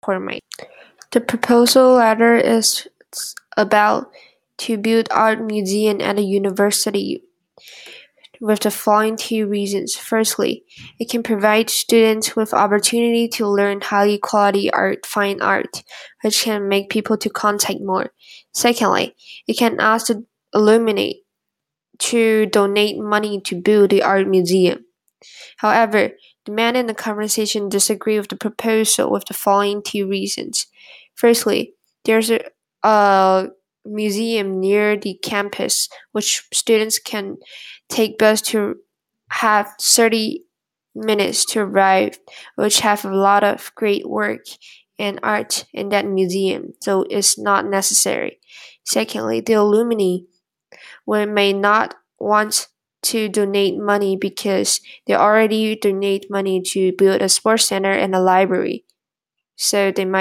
format. The proposal letter is about to build art museum at a university with the following two reasons. Firstly, it can provide students with opportunity to learn high quality art, fine art, which can make people to contact more. Secondly, it can ask the alumni to donate money to build the art museum. However, the man in the conversation disagree with the proposal with the following two reasons. Firstly, there's a museum near the campus which students can take bus to have 30 minutes to arrive, which have a lot of great work and art in that museum, so it's not necessary. Secondly, the alumni may not want to donate money because they already donate money to build a sports center and a library. So they might